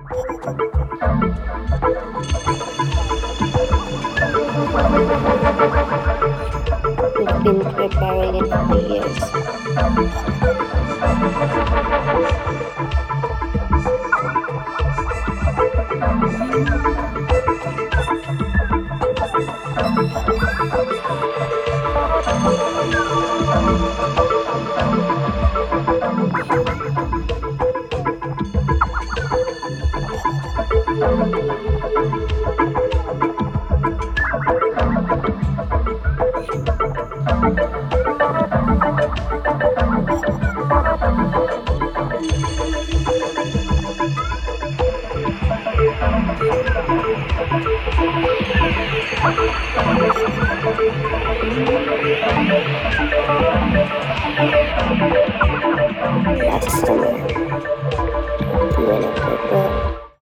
We've been preparing it for years. Last summer, we went on a